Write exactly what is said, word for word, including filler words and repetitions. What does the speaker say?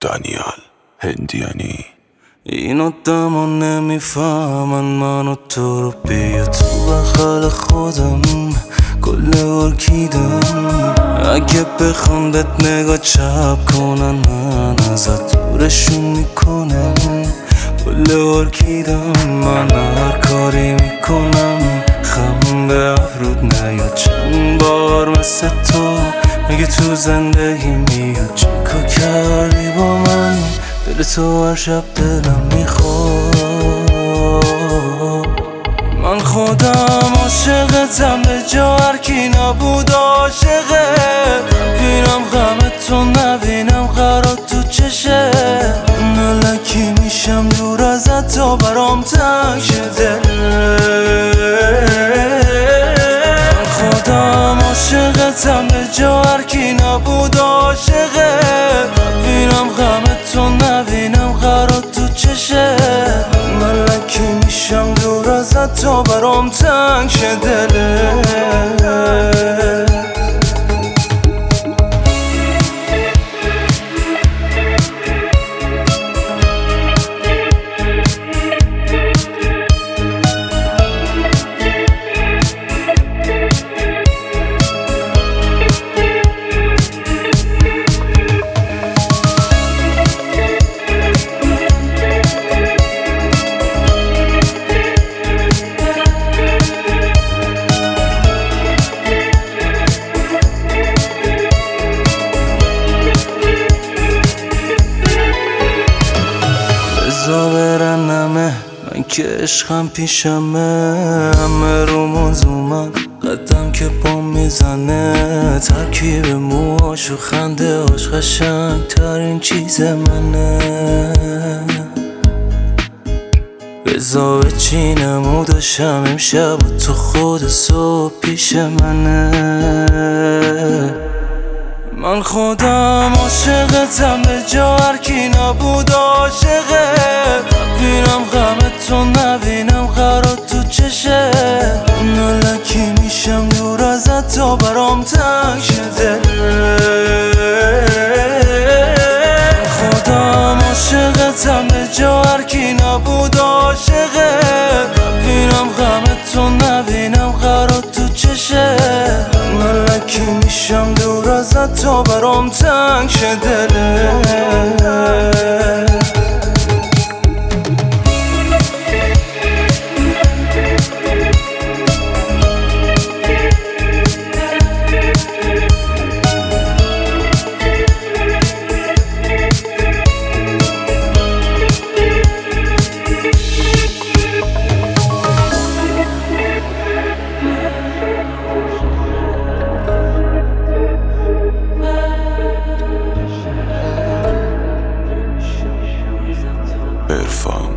دانیال هندیانی. این آدما نمیفهمن من و تو رو، بیا تو بغل خودم کل ارکیدم. اگه بخوام بهت نگاه چپ کنن من ازت دورشون میکنم، کل ارکیدم. من هر کاری میکنم خم به افرود نیاد. چند بار مثل تو مگه تو زندگی میاد؟ چیکار کردی با من؟ دل تو هر شب دلم میخواد. من خودم عاشقتم به جا هر کی نبود عاشقه. بینم غم تو نبینم قرار تو چشه. من الکی میشم دور ازت تا برام تنگ شده. من خودم عاشقتم به جا هر کی نبود عاشقه. بینم غم تو نبینم قرار تو چشه. ملکی میشم دور ازت تا برام تنگ شه دلت. بزا برنمه من که عشقم پیشمه. همه رو موضوع قدم که پام میزنه. ترکیب موهاش و خنده هاش قشنگ ترین چیز منه. بزا بچینم و داشتم امشب و تو خود صبح پیش منه. من خودم عاشقتم به جا هر کی نبود عاشقه. بینم غم تو نبینم قرار تو چشه. من الکی میشم دور ازت تا برام تنگ شده. من خودم عاشقتم به جا هر کی نبود عاشقه. بینم غم تو نبینم قرار تو چشه. من الکی میشم دور ازت تا برام تنگ شه دلت. عرفان.